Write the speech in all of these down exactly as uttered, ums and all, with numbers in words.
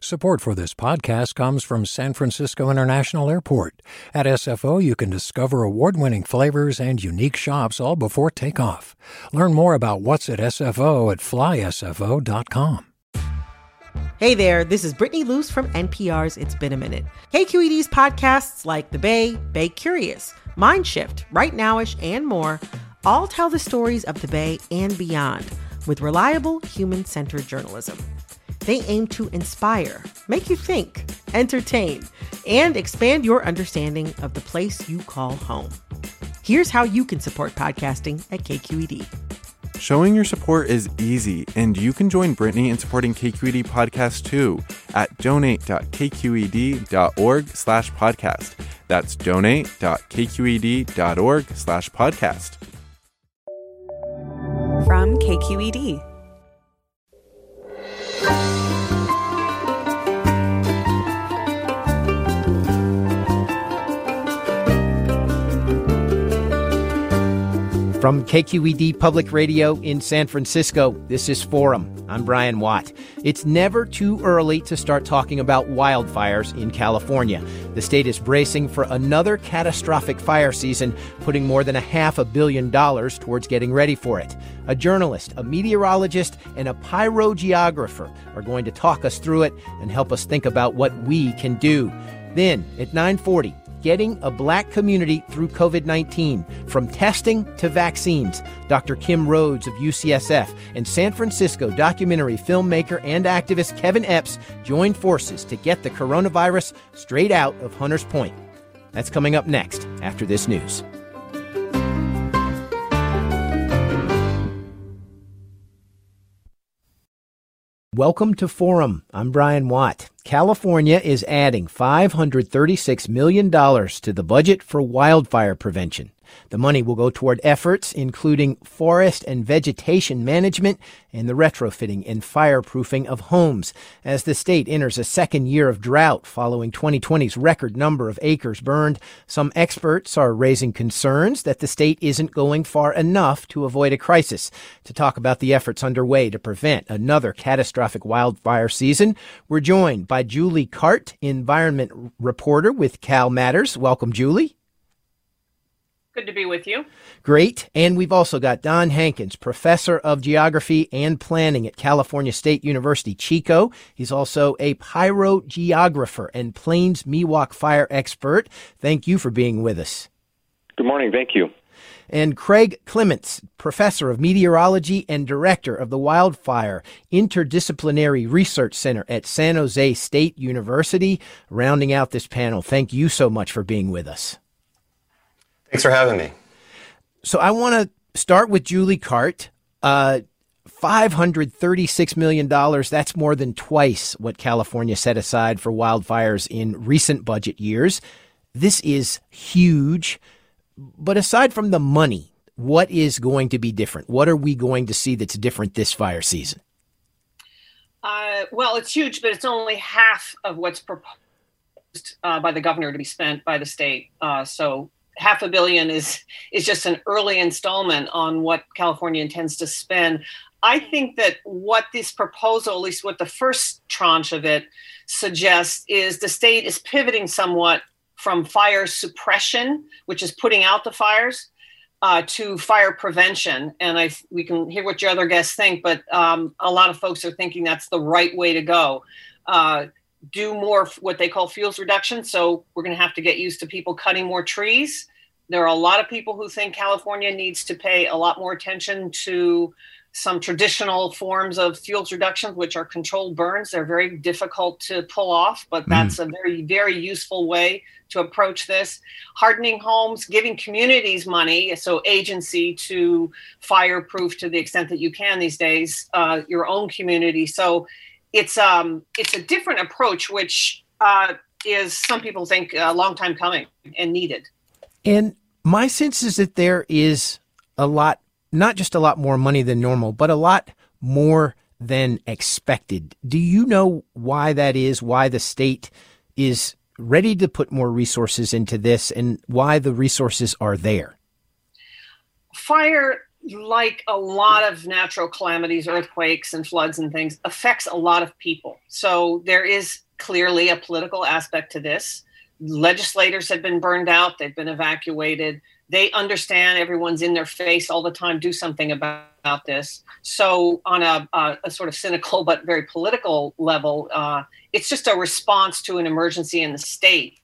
Support for this podcast comes from San Francisco International Airport. At S F O, you can discover award-winning flavors and unique shops all before takeoff. Learn more about what's at S F O at fly S F O dot com. Hey there, this is Brittany Luce from N P R's It's Been a Minute. K Q E D's podcasts like The Bay, Bay Curious, Mindshift, Right Nowish, and more all tell the stories of the Bay and beyond with reliable, human-centered journalism. They aim to inspire, make you think, entertain, and expand your understanding of the place you call home. Here's how you can support podcasting at K Q E D. Showing your support is easy, and you can join Brittany in supporting K Q E D Podcast too at donate.kqed.org slash podcast. That's donate.kqed.org slash podcast. From K Q E D. From K Q E D Public Radio in San Francisco, this is Forum. I'm Brian Watt. It's never too early to start talking about wildfires in California. The state is bracing for another catastrophic fire season, putting more than a half a billion dollars towards getting ready for it. A journalist, a meteorologist, and a pyrogeographer are going to talk us through it and help us think about what we can do. Then, at nine forty, getting a black community through covid nineteen, from testing to vaccines. Doctor Kim Rhodes of U C S F and San Francisco documentary filmmaker and activist Kevin Epps joined forces to get the coronavirus straight out of Hunters Point. That's coming up next after this news. Welcome to Forum. I'm Brian Watt. California is adding five hundred thirty-six million dollars to the budget for wildfire prevention. The money will go toward efforts including forest and vegetation management and the retrofitting and fireproofing of homes as the state enters a second year of drought following twenty twenty's record number of acres burned. Some experts are raising concerns that the state isn't going far enough to avoid a crisis. To talk about the efforts underway to prevent another catastrophic wildfire season, we're joined by Julie Cart, environment reporter with Cal Matters. Welcome, Julie. Good to be with you. Great. And we've also got Don Hankins, professor of geography and planning at California State University, Chico. He's also a pyrogeographer and Plains Miwok fire expert. Thank you for being with us. Good morning. Thank you. And Craig Clements, professor of meteorology and director of the Wildfire Interdisciplinary Research Center at San Jose State University, rounding out this panel. Thank you so much for being with us. Thanks for having me. So I want to start with Julie Cart. Uh, five hundred thirty-six million dollars, that's more than twice what California set aside for wildfires in recent budget years. This is huge. But aside from the money, what is going to be different? What are we going to see that's different this fire season? Uh, well, it's huge, but it's only half of what's proposed uh, by the governor to be spent by the state. Uh, so half a billion is is just an early installment on what California intends to spend. I think that what this proposal, at least what the first tranche of it suggests, is the state is pivoting somewhat from fire suppression, which is putting out the fires, uh, to fire prevention. And I we can hear what your other guests think, but um, a lot of folks are thinking that's the right way to go. Uh, do more what they call fuels reduction. So we're going to have to get used to people cutting more trees. There are a lot of people who think California needs to pay a lot more attention to some traditional forms of fuels reduction, which are controlled burns. They're very difficult to pull off, but that's mm. a very, very useful way to approach this. Hardening homes, giving communities money, so agency to fireproof to the extent that you can these days, uh, your own community. So it's um it's a different approach, which uh, is, some people think, a long time coming and needed. And my sense is that there is a lot, not just a lot more money than normal, but a lot more than expected. Do you know why that is, why the state is ready to put more resources into this, and why the resources are there? Fire like a lot of natural calamities, earthquakes and floods and things, affects a lot of people. So there is clearly a political aspect to this. Legislators have been burned out. They've been evacuated. They understand everyone's in their face all the time. Do something about, about this. So on a, a, a sort of cynical but very political level, uh, it's just a response to an emergency in the state.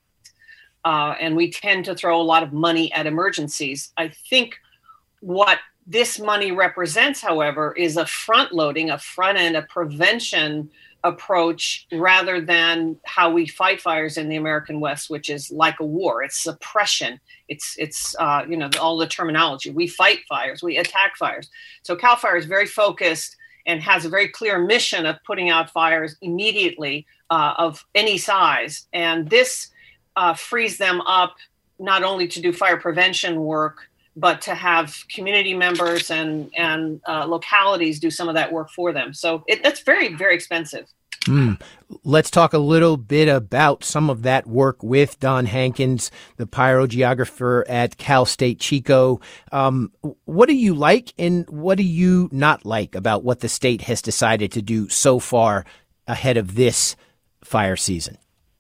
Uh, and we tend to throw a lot of money at emergencies. I think what this money represents, however, is a front loading, a front end, a prevention approach rather than how we fight fires in the American West, which is like a war. It's suppression. It's, it's uh, you know, all the terminology. We fight fires. We attack fires. So CAL FIRE is very focused and has a very clear mission of putting out fires immediately uh, of any size. And this uh, frees them up not only to do fire prevention work, but to have community members and, and uh, localities do some of that work for them. So it, that's very, very expensive. Mm. Let's talk a little bit about some of that work with Don Hankins, the pyrogeographer at Cal State Chico. Um, what do you like and what do you not like about what the state has decided to do so far ahead of this fire season?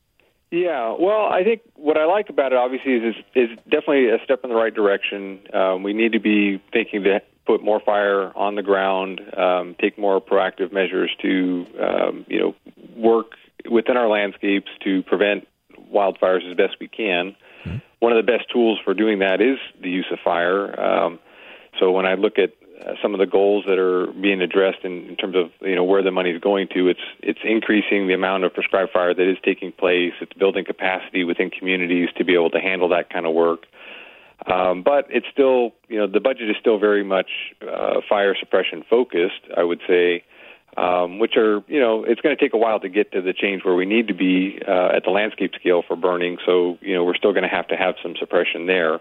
Yeah, well, I think what I like about it, obviously, is is definitely a step in the right direction. Um, we need to be thinking to put more fire on the ground, um, take more proactive measures to, um, you know, work within our landscapes to prevent wildfires as best we can. Mm-hmm. One of the best tools for doing that is the use of fire. Um, so when I look at Uh, some of the goals that are being addressed in, in terms of, you know, where the money is going to, it's it's increasing the amount of prescribed fire that is taking place. It's building capacity within communities to be able to handle that kind of work. Um, but it's still, you know, the budget is still very much uh, fire suppression focused, I would say, um, which are, you know, it's going to take a while to get to the change where we need to be uh, at the landscape scale for burning. So, you know, we're still going to have to have some suppression there.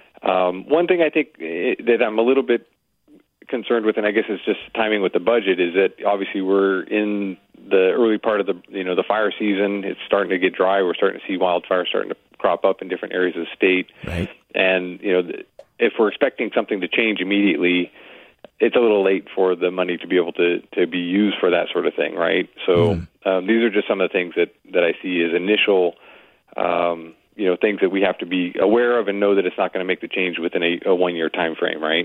Um, one thing I think that I'm a little bit concerned with, and I guess it's just timing with the budget, is that obviously we're in the early part of the, you know, the fire season. It's starting to get dry. We're starting to see wildfires starting to crop up in different areas of the state. Right. And, you know, if we're expecting something to change immediately, it's a little late for the money to be able to, to be used for that sort of thing, right? So mm. um, these are just some of the things that, that I see as initial, um, you know, things that we have to be aware of and know that it's not going to make the change within a, a one-year time frame, right?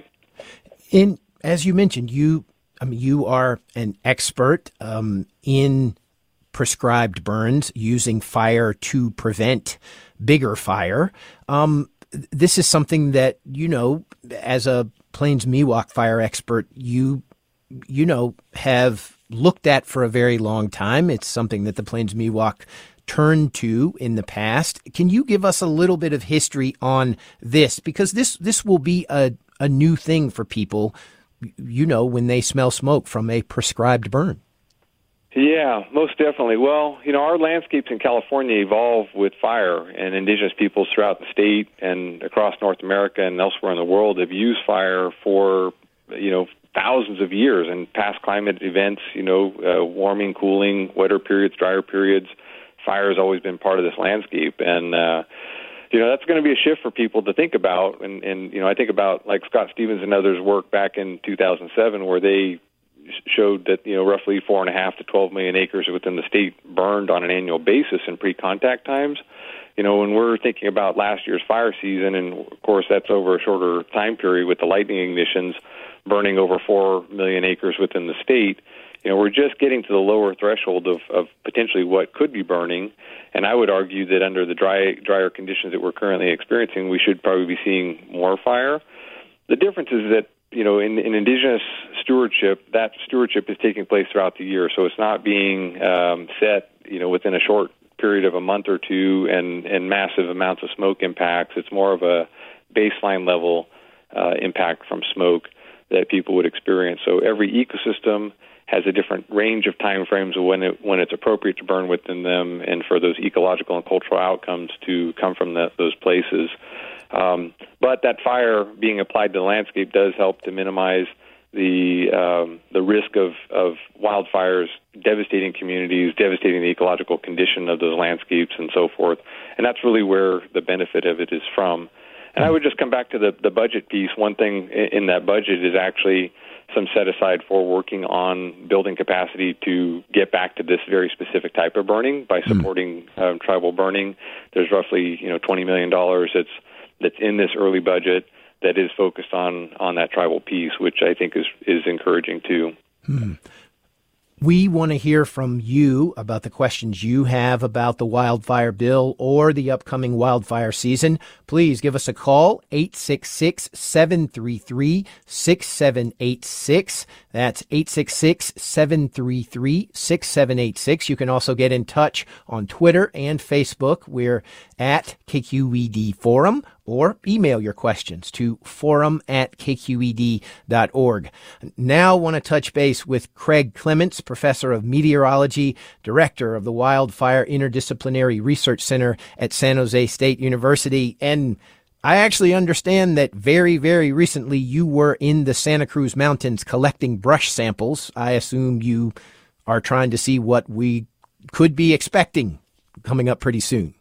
In As you mentioned, you I mean, you are an expert um, in prescribed burns using fire to prevent bigger fire. Um, this is something that, you know, as a Plains Miwok fire expert, you, you know, have looked at for a very long time. It's something that the Plains Miwok turned to in the past. Can you give us a little bit of history on this? Because this, this will be a, a new thing for people, you know, when they smell smoke from a prescribed burn. Yeah, most definitely. Well, you know, our landscapes in California evolve with fire, and indigenous peoples throughout the state and across North America and elsewhere in the world have used fire for, you know, thousands of years and past climate events, you know, uh, warming, cooling, wetter periods, drier periods. Fire has always been part of this landscape, and uh you know, that's going to be a shift for people to think about. And, and, you know, I think about like Scott Stevens and others' work back in two thousand seven, where they showed that, you know, roughly four and a half to twelve million acres within the state burned on an annual basis in pre-contact times. You know, when we're thinking about last year's fire season, and of course that's over a shorter time period with the lightning ignitions burning over four million acres within the state, you know, we're just getting to the lower threshold of, of potentially what could be burning. And I would argue that under the dry, drier conditions that we're currently experiencing, we should probably be seeing more fire. The difference is that, you know, in, in indigenous stewardship, that stewardship is taking place throughout the year. So it's not being um, set, you know, within a short period of a month or two and, and massive amounts of smoke impacts. It's more of a baseline level uh, impact from smoke that people would experience. So every ecosystem has a different range of time frames of when it when it's appropriate to burn within them, and for those ecological and cultural outcomes to come from the, those places. Um, but that fire being applied to the landscape does help to minimize the um, the risk of, of wildfires devastating communities, devastating the ecological condition of those landscapes and so forth. And that's really where the benefit of it is from. And I would just come back to the, the budget piece. One thing in that budget is actually some set aside for working on building capacity to get back to this very specific type of burning by supporting mm. um, tribal burning. There's roughly, you know, twenty million dollars that's that's in this early budget that is focused on on that tribal piece, which I think is is encouraging too. Hmm. We want to hear from you about the questions you have about the wildfire bill or the upcoming wildfire season. Please give us a call, eight six six, seven three three, six seven eight six. That's eight six six, seven three three, six seven eight six. You can also get in touch on Twitter and Facebook. We're at K Q E D Forum, or email your questions to forum at k q e d dot org. Now want to touch base with Craig Clements, professor of meteorology, director of the Wildfire Interdisciplinary Research Center at San Jose State University. And I actually understand that very, very recently you were in the Santa Cruz Mountains collecting brush samples. I assume you are trying to see what we could be expecting coming up pretty soon.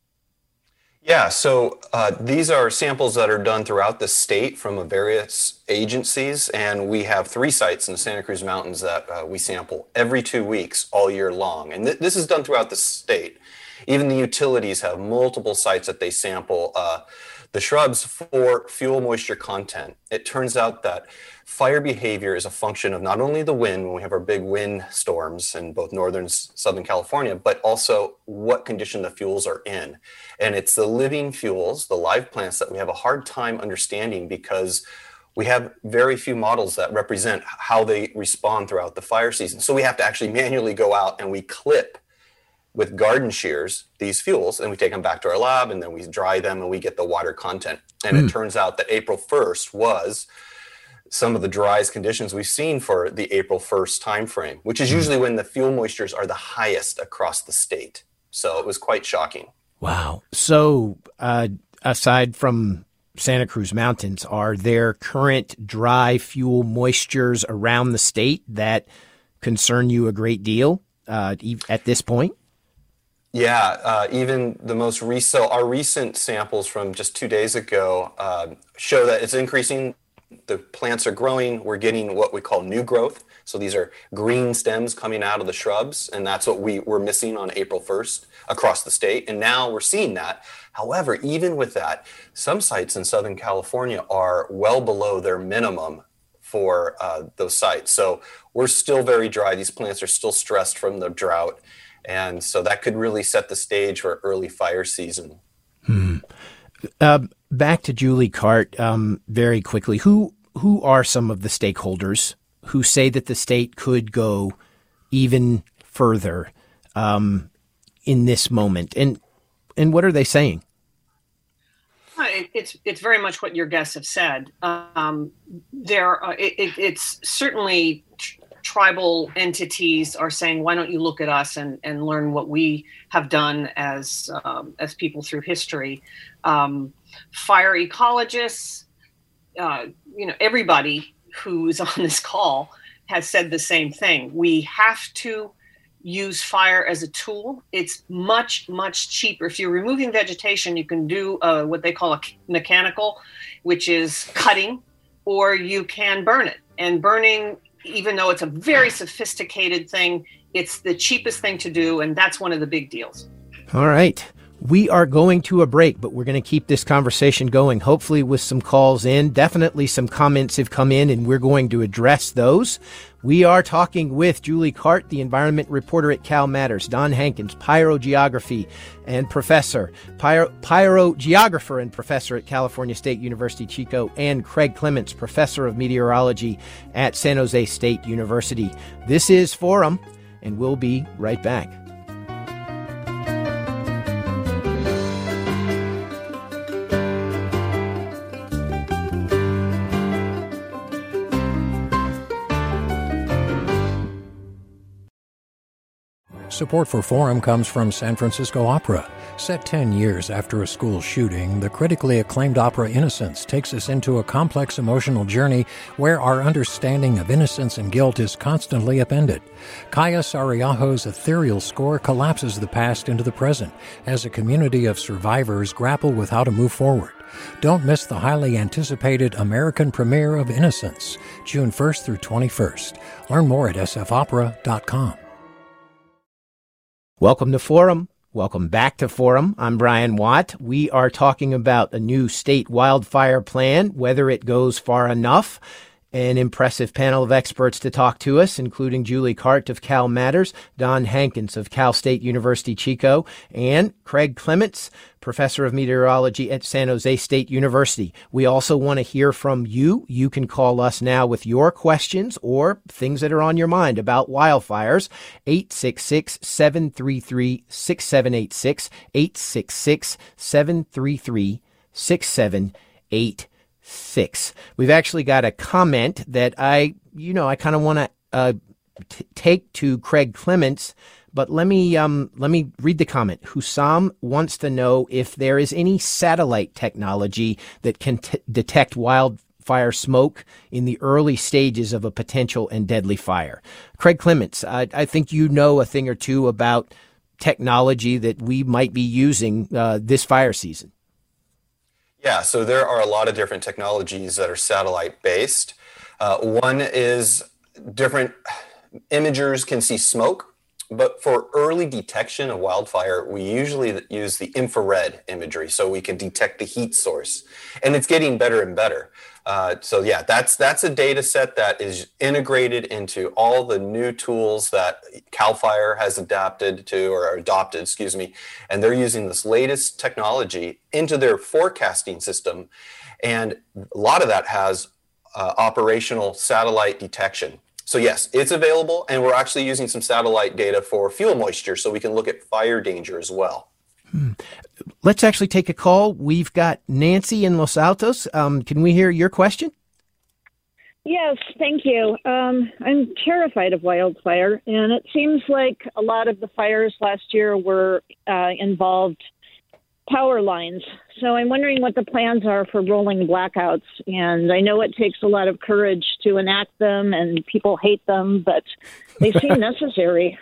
Yeah, so uh, these are samples that are done throughout the state from various agencies, and we have three sites in the Santa Cruz Mountains that uh, we sample every two weeks all year long. And th- this is done throughout the state. Even the utilities have multiple sites that they sample uh, the shrubs for fuel moisture content. It turns out that fire behavior is a function of not only the wind, when we have our big wind storms in both northern and southern California, but also what condition the fuels are in. And it's the living fuels, the live plants, that we have a hard time understanding because we have very few models that represent how they respond throughout the fire season. So we have to actually manually go out and we clip with garden shears these fuels, and we take them back to our lab, and then we dry them, and we get the water content. And mm. it turns out that April first was some of the driest conditions we've seen for the April first timeframe, which is usually when the fuel moistures are the highest across the state. So it was quite shocking. Wow. So uh, aside from Santa Cruz Mountains, are there current dry fuel moistures around the state that concern you a great deal uh, at this point? Yeah, uh, even the most recent, so our recent samples from just two days ago uh, show that it's increasing. The plants are growing. We're getting what we call new growth. So these are green stems coming out of the shrubs, and that's what we were missing on April first across the state. And now we're seeing that. However, even with that, some sites in Southern California are well below their minimum for uh, those sites. So we're still very dry. These plants are still stressed from the drought. And so that could really set the stage for early fire season. Hmm. Uh, back to Julie Cart, um, very quickly. Who who are some of the stakeholders who say that the state could go even further um, in this moment? And and what are they saying? It's it's very much what your guests have said. Um, there, uh, it, it, it's certainly tr- tribal entities are saying, "Why don't you look at us and, and learn what we have done as um, as people through history?" Um, fire ecologists, uh, you know, everybody who's on this call has said the same thing. We have to use fire as a tool. It's much, much cheaper. If you're removing vegetation, you can do uh, what they call a mechanical, which is cutting, or you can burn it. And burning, even though it's a very sophisticated thing, it's the cheapest thing to do, and that's one of the big deals. All right. We are going to a break, but we're going to keep this conversation going, hopefully with some calls in. Definitely some comments have come in, and we're going to address those. We are talking with Julie Cart, the environment reporter at Cal Matters, Don Hankins, pyrogeography and professor, pyro, pyrogeographer and professor at California State University, Chico, and Craig Clements, professor of meteorology at San Jose State University. This is Forum, and we'll be right back. Support for Forum comes from San Francisco Opera. Set ten years after a school shooting, the critically acclaimed opera Innocence takes us into a complex emotional journey where our understanding of innocence and guilt is constantly upended. Kaya Sariaho's ethereal score collapses the past into the present as a community of survivors grapple with how to move forward. Don't miss the highly anticipated American premiere of Innocence, June first through twenty-first. Learn more at s f opera dot com. Welcome to Forum. Welcome back to Forum. I'm Brian Watt. We are talking about a new state wildfire plan, whether it goes far enough. An impressive panel of experts to talk to us, including Julie Cart of Cal Matters, Don Hankins of Cal State University Chico, and Craig Clements, professor of meteorology at San Jose State University. We also want to hear from you. You can call us now with your questions or things that are on your mind about wildfires. eight six six, seven three three, six seven eight six, eight six six, seven three three, six seven eight six. Six. We've actually got a comment that I, you know, I kind of want to uh, t- take to Craig Clements, but let me um, let me read the comment. Hussam wants to know if there is any satellite technology that can t- detect wildfire smoke in the early stages of a potential and deadly fire. Craig Clements, I, I think you know a thing or two about technology that we might be using uh, this fire season. Yeah, so there are a lot of different technologies that are satellite-based. Uh, one is different imagers can see smoke, but for early detection of wildfire, we usually use the infrared imagery, so we can detect the heat source. And it's getting better and better. Uh, so yeah, that's that's a data set that is integrated into all the new tools that CAL FIRE has adapted to, or adopted, excuse me, and they're using this latest technology into their forecasting system. And a lot of that has uh, operational satellite detection. So yes, it's available, and we're actually using some satellite data for fuel moisture so we can look at fire danger as well. Hmm. Let's actually take a call. We've got Nancy in Los Altos. Um, can we hear your question? Yes, thank you. Um, I'm terrified of wildfire, and it seems like a lot of the fires last year were uh, involved power lines. So I'm wondering what the plans are for rolling blackouts. And I know it takes a lot of courage to enact them, and people hate them, but they seem necessary.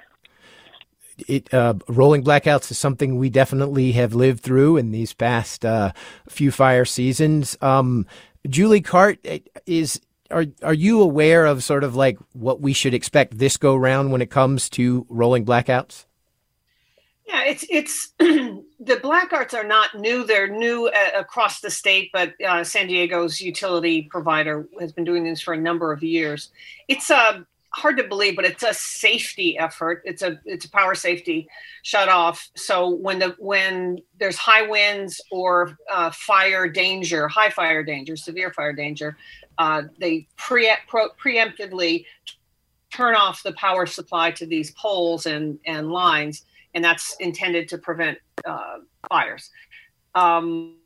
It, uh, rolling blackouts is something we definitely have lived through in these past uh, few fire seasons. Um, Julie Cart, is are are you aware of sort of like what we should expect this go round when it comes to rolling blackouts? Yeah, it's it's the blackouts are not new. They're new uh, across the state, but uh, San Diego's utility provider has been doing this for a number of years. It's a uh, hard to believe, but it's a safety effort. It's a it's a power safety shut off. So when the when there's high winds or uh, fire danger, high fire danger, severe fire danger, uh, they pre- pro- preemptively turn off the power supply to these poles and and lines, and that's intended to prevent uh, fires. Um,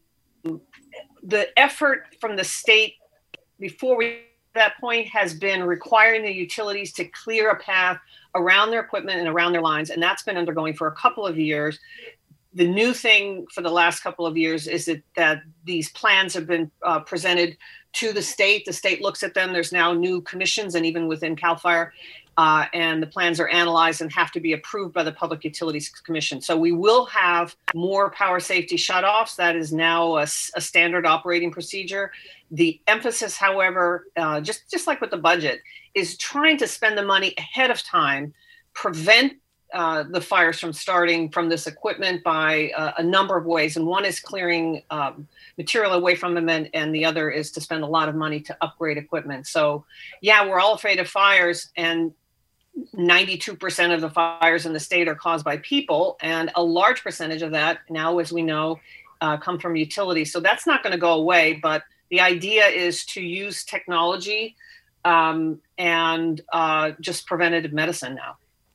the effort from the state before we that point has been requiring the utilities to clear a path around their equipment and around their lines, and that's been undergoing for a couple of years. The new thing for the last couple of years is that, that these plans have been uh, presented to the state. The state looks at them. There's now new commissions, and even within CAL FIRE, uh, and the plans are analyzed and have to be approved by the Public Utilities Commission. So we will have more power safety shutoffs. That is now a, a standard operating procedure. The emphasis, however, uh, just, just like with the budget, is trying to spend the money ahead of time, prevent uh, the fires from starting from this equipment by uh, a number of ways. And one is clearing um, material away from them, and, and the other is to spend a lot of money to upgrade equipment. So, yeah, we're all afraid of fires, and ninety-two percent of the fires in the state are caused by people, and a large percentage of that now, as we know, uh, come from utilities. So that's not going to go away, but the idea is to use technology um, and uh, just preventative medicine now.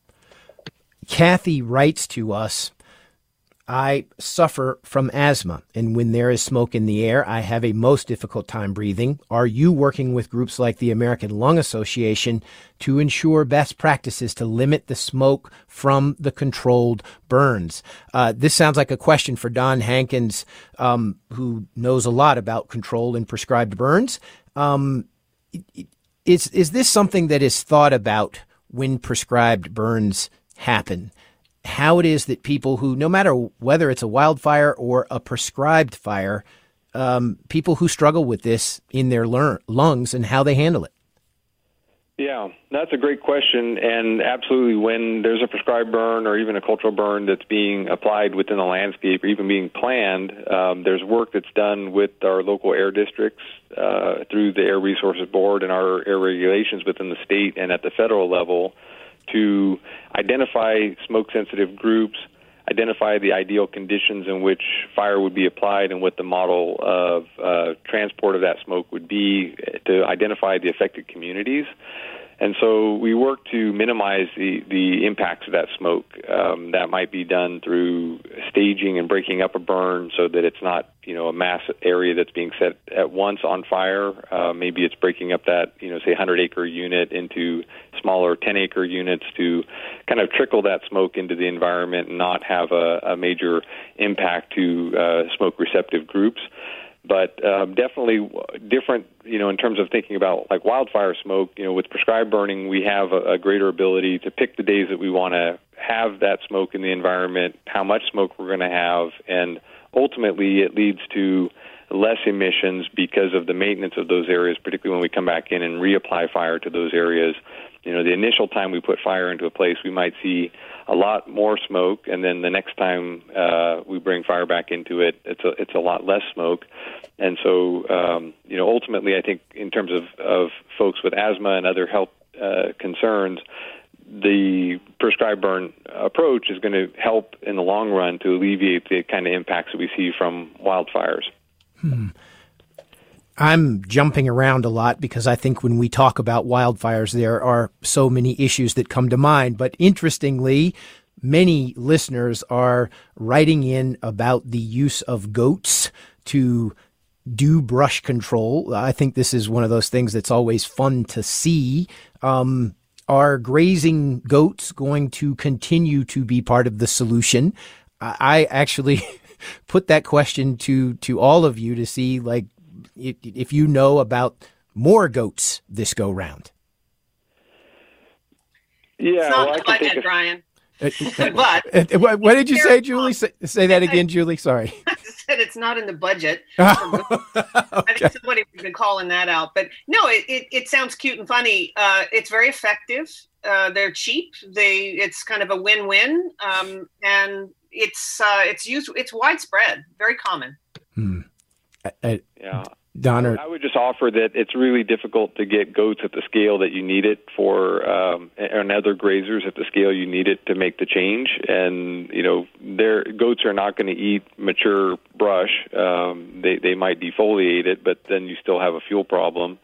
Kathy writes to us, I suffer from asthma, and when there is smoke in the air, I have a most difficult time breathing. Are you working with groups like the American Lung Association to ensure best practices to limit the smoke from the controlled burns? Uh, this sounds like a question for Don Hankins, um, who knows a lot about controlled and prescribed burns. Um, is, is this something that is thought about when prescribed burns happen? How it is that people who, no matter whether it's a wildfire or a prescribed fire, um, people who struggle with this in their lear- lungs and how they handle it? Yeah, that's a great question. And absolutely, when there's a prescribed burn or even a cultural burn that's being applied within the landscape or even being planned, um, there's work that's done with our local air districts uh, through the Air Resources Board and our air regulations within the state and at the federal level to identify smoke-sensitive groups, identify the ideal conditions in which fire would be applied and what the model of uh, transport of that smoke would be to identify the affected communities. And so we work to minimize the, the impacts of that smoke. Um, that might be done through staging and breaking up a burn so that it's not, you know, a mass area that's being set at once on fire. Uh, maybe it's breaking up that, you know, say one hundred acre unit into smaller ten acre units to kind of trickle that smoke into the environment and not have a, a major impact to uh, smoke receptive groups. But um, definitely different, you know, in terms of thinking about like wildfire smoke. You know, with prescribed burning, we have a, a greater ability to pick the days that we want to have that smoke in the environment, how much smoke we're going to have, and ultimately it leads to less emissions because of the maintenance of those areas, particularly when we come back in and reapply fire to those areas. You know, the initial time we put fire into a place, we might see a lot more smoke, and then the next time uh, we bring fire back into it, it's a, it's a lot less smoke. And so, um, you know, ultimately, I think in terms of, of folks with asthma and other health uh, concerns, the prescribed burn approach is going to help in the long run to alleviate the kind of impacts that we see from wildfires. Hmm. I'm jumping around a lot because I think when we talk about wildfires, there are so many issues that come to mind. But interestingly, many listeners are writing in about the use of goats to do brush control. I think this is one of those things that's always fun to see. Um, are grazing goats going to continue to be part of the solution? I actually put that question to, to all of you to see, like, if you know about more goats this go round. Yeah, it's not well, the budget, Brian. but what did you say, Julie? Say, say that again, Julie. Sorry. I said it's not in the budget. Okay. I think somebody has been calling that out. But no, it, it, it sounds cute and funny. Uh, it's very effective. Uh, they're cheap. They it's kind of a win-win, um, and it's uh, it's used. It's widespread, very common. Hmm. I, I, yeah. Donner. I would just offer that it's really difficult to get goats at the scale that you need it for, um, and other grazers at the scale you need it to make the change. And, you know, their goats are not going to eat mature brush. Um, they, they might defoliate it, but then you still have a fuel problem.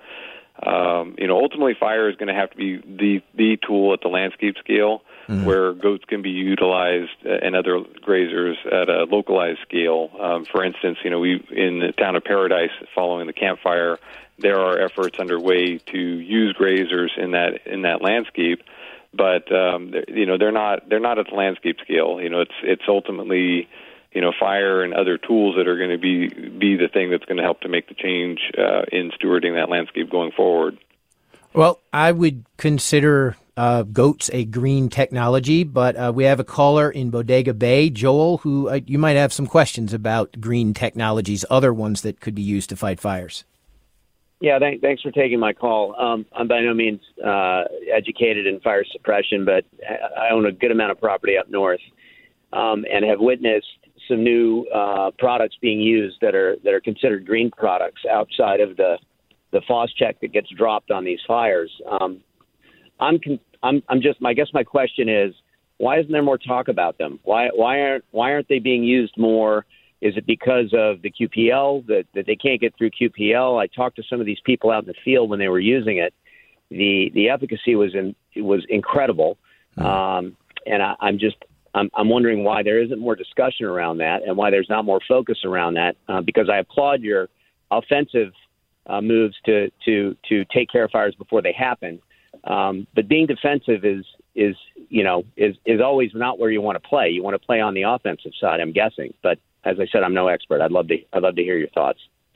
Um, you know, ultimately fire is going to have to be the, the tool at the landscape scale. Mm-hmm. Where goats can be utilized and other grazers at a localized scale. Um, for instance, you know, we in the town of Paradise, following the Camp Fire, there are efforts underway to use grazers in that in that landscape. But um, you know, they're not they're not at the landscape scale. You know, it's it's ultimately, you know, fire and other tools that are going to be be the thing that's going to help to make the change uh, in stewarding that landscape going forward. Well, I would consider uh, goats a green technology, but uh, we have a caller in Bodega Bay, Joel, who uh, you might have some questions about green technologies, other ones that could be used to fight fires. Yeah, th- thanks for taking my call. Um, I'm by no means uh, educated in fire suppression, but I own a good amount of property up north um, and have witnessed some new uh, products being used that are that are considered green products outside of the the Phos-Chek that gets dropped on these fires. Um, I'm, con- I'm, I'm just, I guess my question is, why isn't there more talk about them? Why, why aren't, why aren't they being used more? Is it because of the Q P L that, that they can't get through Q P L? I talked to some of these people out in the field when they were using it. The, the efficacy was in, was incredible. Um, and I, I'm just, I'm, I'm wondering why there isn't more discussion around that and why there's not more focus around that. Uh, because I applaud your offensive Uh, moves to, to to take care of fires before they happen, um, but being defensive is is you know is is always not where you want to play. You want to play on the offensive side, I'm guessing. But as I said, I'm no expert. I'd love to I'd love to hear your thoughts.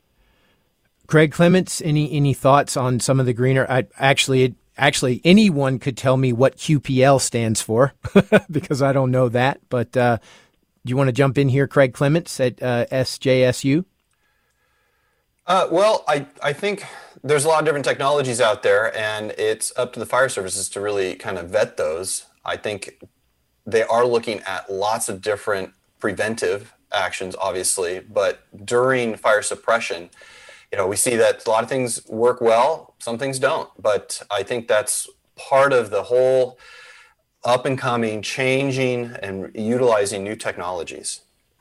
Craig Clements, any any thoughts on some of the greener? I actually actually anyone could tell me what Q P L stands for because I don't know that. But uh, do you want to jump in here, Craig Clements at uh, S J S U? Uh, well, I, I think there's a lot of different technologies out there, and it's up to the fire services to really kind of vet those. I think they are looking at lots of different preventive actions, obviously, but during fire suppression, you know, we see that a lot of things work well, some things don't. But I think that's part of the whole up and coming, changing, and utilizing new technologies.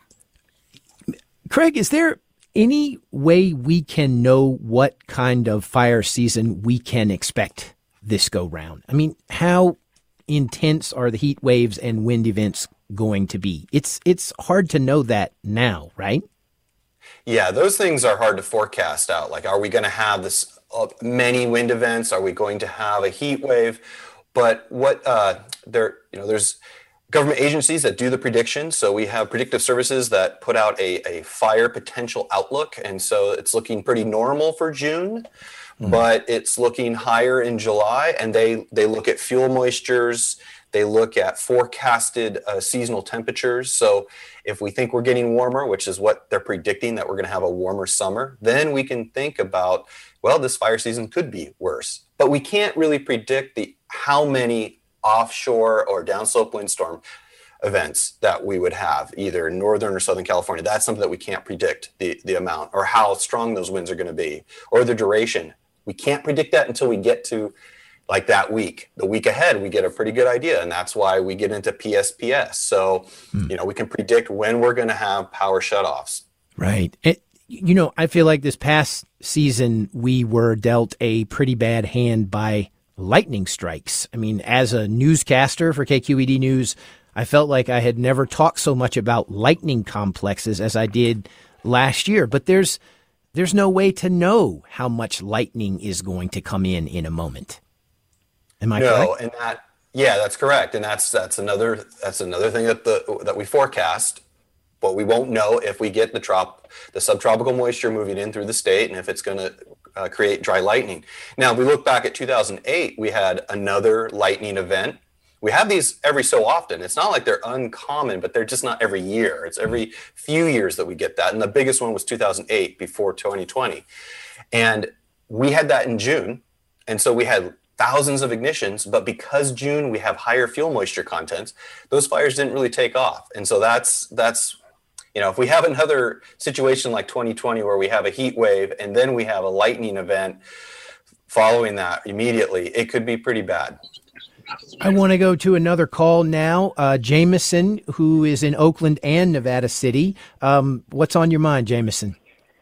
Craig, is there any way we can know what kind of fire season we can expect this go round? I mean, how intense are the heat waves and wind events going to be? It's it's hard to know that now, right? Yeah, those things are hard to forecast out. Like, are we going to have this uh, many wind events? Are we going to have a heat wave? But what uh, there, you know, there's government agencies that do the predictions. So we have predictive services that put out a, a fire potential outlook. And so it's looking pretty normal for June, mm. but it's looking higher in July. And they, they look at fuel moistures. They look at forecasted uh, seasonal temperatures. So if we think we're getting warmer, which is what they're predicting, that we're going to have a warmer summer, then we can think about, well, this fire season could be worse. But we can't really predict the how many offshore or downslope windstorm events that we would have, either in Northern or Southern California. That's something that we can't predict, the, the amount, or how strong those winds are going to be, or the duration. We can't predict that until we get to like that week. The week ahead, we get a pretty good idea, and that's why we get into P S P S. So, hmm. you know, we can predict when we're going to have power shutoffs. Right. It, you know, I feel like this past season, we were dealt a pretty bad hand by lightning strikes. I mean, as a newscaster for K Q E D News, I felt like I had never talked so much about lightning complexes as I did last year. But there's there's no way to know how much lightning is going to come in in a moment. Am I no, correct? No, and that yeah, that's correct, and that's that's another that's another thing that the that we forecast. But we won't know if we get the trop the subtropical moisture moving in through the state, and if it's going to Uh, create dry lightning. Now, if we look back at two thousand eight, we had another lightning event. We have these every so often. It's not like they're uncommon, but they're just not every year. It's every few years that we get that. And the biggest one was two thousand eight before twenty twenty. And we had that in June. And so we had thousands of ignitions, but because June we have higher fuel moisture contents, those fires didn't really take off. And so that's that's You know, if we have another situation like twenty twenty where we have a heat wave and then we have a lightning event following that immediately, it could be pretty bad. I want to go to another call now. Uh, Jameson, who is in Oakland and Nevada City. Um, what's on your mind, Jameson?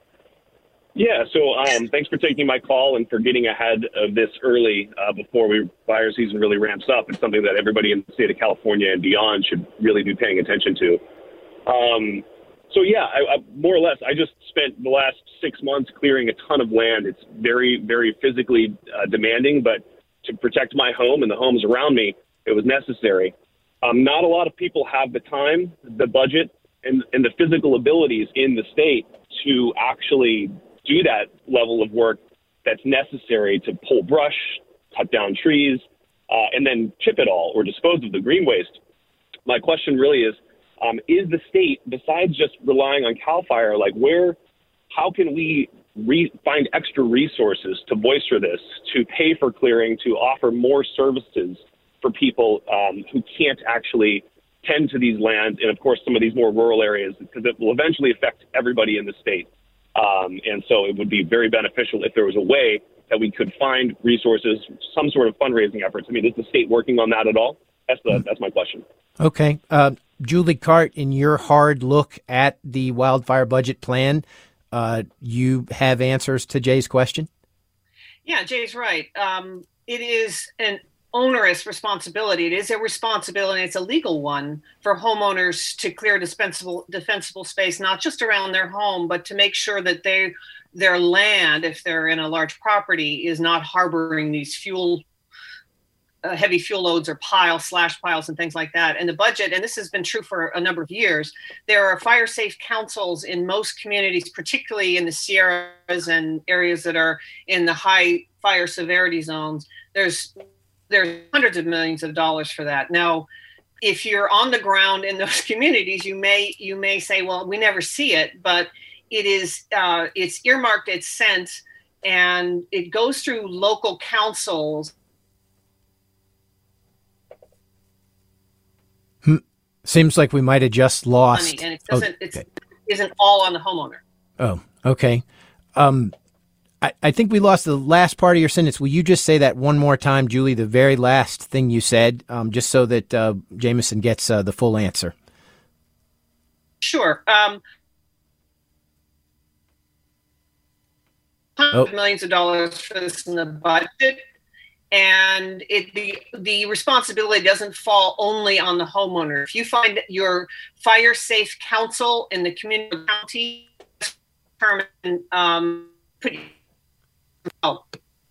Yeah, so um, thanks for taking my call and for getting ahead of this early uh, before we fire season really ramps up. It's something that everybody in the state of California and beyond should really be paying attention to. Um, So, yeah, I, I, more or less, I just spent the last six months clearing a ton of land. It's very, very physically uh, demanding, but to protect my home and the homes around me, it was necessary. Um, not a lot of people have the time, the budget, and, and the physical abilities in the state to actually do that level of work that's necessary to pull brush, cut down trees, uh, and then chip it all or dispose of the green waste. My question really is, Um, is the state, besides just relying on CAL FIRE, like where, how can we re- find extra resources to bolster this, to pay for clearing, to offer more services for people um, who can't actually tend to these lands, and of course some of these more rural areas, because it will eventually affect everybody in the state. Um, and so it would be very beneficial if there was a way that we could find resources, some sort of fundraising efforts. I mean, is the state working on that at all? That's the, that's my question. Okay. Uh, Julie Cart, in your hard look at the wildfire budget plan, uh, you have answers to Jay's question? Yeah, Jay's right. Um, it is an onerous responsibility. It is a responsibility. It's a legal one for homeowners to clear dispensable, defensible space, not just around their home, but to make sure that they, their land, if they're in a large property, is not harboring these fuel Uh, heavy fuel loads or piles, slash piles and things like that. And the budget, and this has been true for a number of years, there are fire safe councils in most communities, particularly in the Sierras and areas that are in the high fire severity zones. There's there's hundreds of millions of dollars for that. Now, if you're on the ground in those communities, you may you may say, well, we never see it, but it is uh, it's earmarked, it's sent, and it goes through local councils. Hmm. Seems like we might have just lost. Money, and it doesn't. Oh, okay. It isn't all on the homeowner. Oh, okay. Um, I, I think we lost the last part of your sentence. Will you just say that one more time, Julie? The very last thing you said, um, just so that uh, Jameson gets uh, the full answer. Sure. Um, oh. Millions of dollars for this in the budget, and it the the responsibility doesn't fall only on the homeowner. If you find your fire safe council in the community or county determine um, put oh.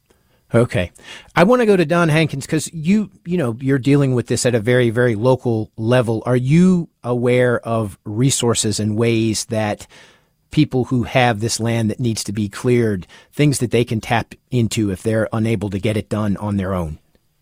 Okay. I want to go to Don Hankins because you, you know, you're dealing with this at a very, very local level. Are you aware of resources and ways that people who have this land that needs to be cleared, things that they can tap into if they're unable to get it done on their own?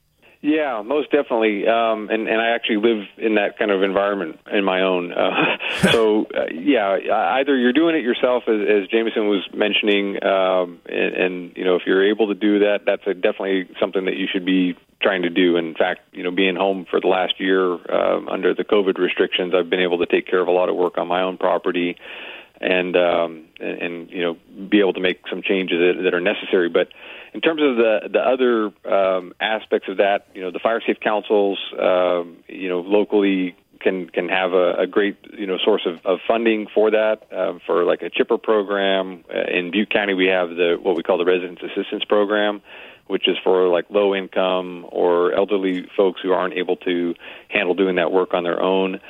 Yeah, most definitely. Um, and, and I actually live in that kind of environment in my own. Uh, so, uh, yeah, either you're doing it yourself, as, as Jameson was mentioning, um, and, and, you know, if you're able to do that, that's a, definitely something that you should be trying to do. In fact, you know, being home for the last year uh, under the COVID restrictions, I've been able to take care of a lot of work on my own property and, um, and, and you know, be able to make some changes that, that are necessary. But in terms of the the other um, aspects of that, you know, the fire safe councils, um, you know, locally can can have a, a great you know source of, of funding for that, um, for like a chipper program. Uh, in Butte County, we have the what we call the Residence Assistance Program, which is for like low income or elderly folks who aren't able to handle doing that work on their own.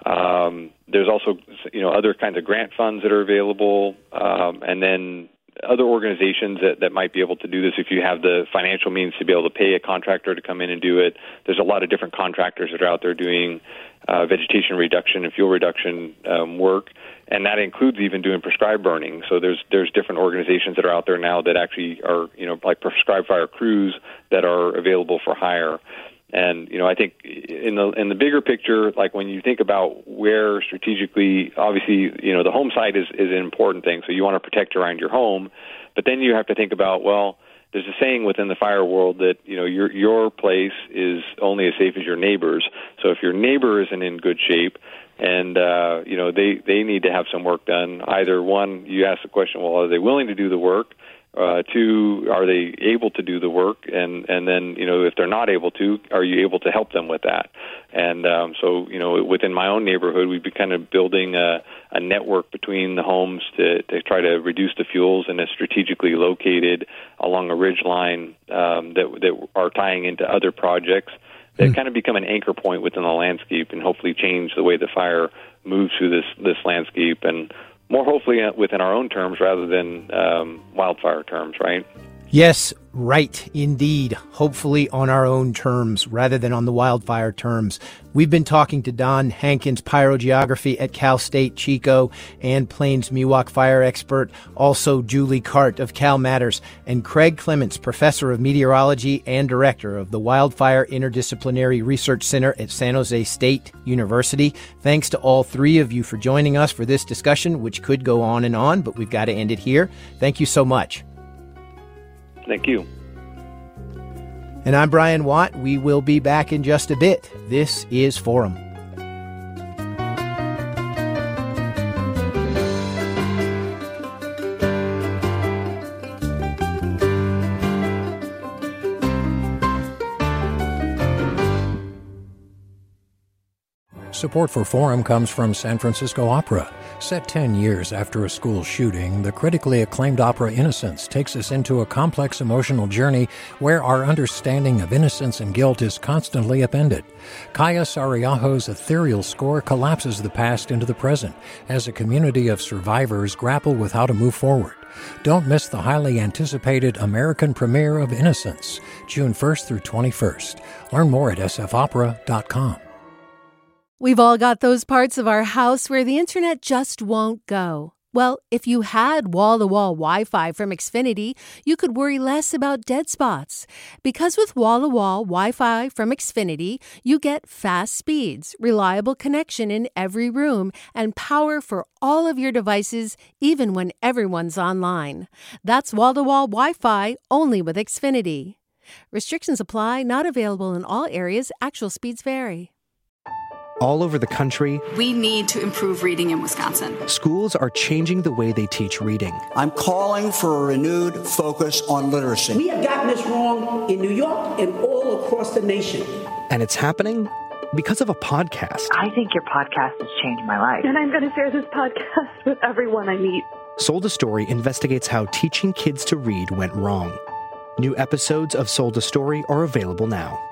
Um, there's also you know other kinds of grant funds that are available, um, and then other organizations that, that might be able to do this if you have the financial means to be able to pay a contractor to come in and do it. There's a lot of different contractors that are out there doing uh, vegetation reduction and fuel reduction um, work, and that includes even doing prescribed burning. So there's there's different organizations that are out there now that actually are, you know, like prescribed fire crews that are available for hire. And, you know, I think in the in the bigger picture, like when you think about where strategically, obviously, you know, the home site is, is an important thing. So you want to protect around your home. But then you have to think about, well, there's a saying within the fire world that, you know, your your place is only as safe as your neighbor's. So if your neighbor isn't in good shape and, uh, you know, they, they need to have some work done, either one, you ask the question, well, are they willing to do the work? Uh, two, are they able to do the work? And, and then, you know, if they're not able to, are you able to help them with that? And um, so, you know, within my own neighborhood, we've been kind of building a, a network between the homes to, to try to reduce the fuels, and it's strategically located along a ridge line um, that, that are tying into other projects that mm. kind of become an anchor point within the landscape and hopefully change the way the fire moves through this, this landscape, and more hopefully within our own terms rather than um, wildfire terms, right? Yes, right, indeed. Hopefully on our own terms rather than on the wildfire terms. We've been talking to Don Hankins, pyrogeography at Cal State Chico and Plains Miwok fire expert, also Julie Cart of Cal Matters, and Craig Clements, professor of meteorology and director of the Wildfire Interdisciplinary Research Center at San Jose State University. Thanks to all three of you for joining us for this discussion, which could go on and on, but we've got to end it here. Thank you so much. Thank you. And I'm Brian Watt. We will be back in just a bit. This is Forum. Support for Forum comes from San Francisco Opera. Set ten years after a school shooting, the critically acclaimed opera Innocence takes us into a complex emotional journey where our understanding of innocence and guilt is constantly upended. Kaya Sariaho's ethereal score collapses the past into the present as a community of survivors grapple with how to move forward. Don't miss the highly anticipated American premiere of Innocence, June first through twenty-first. Learn more at s f opera dot com. We've all got those parts of our house where the internet just won't go. Well, if you had wall-to-wall Wi-Fi from Xfinity, you could worry less about dead spots. Because with wall-to-wall Wi-Fi from Xfinity, you get fast speeds, reliable connection in every room, and power for all of your devices, even when everyone's online. That's wall-to-wall Wi-Fi only with Xfinity. Restrictions apply, not available in all areas. Actual speeds vary. All over the country, we need to improve reading in Wisconsin. Schools are changing the way they teach reading. I'm calling for a renewed focus on literacy. We have gotten this wrong in New York and all across the nation. And it's happening because of a podcast. I think your podcast has changed my life. And I'm going to share this podcast with everyone I meet. Sold a Story investigates how teaching kids to read went wrong. New episodes of Sold a Story are available now.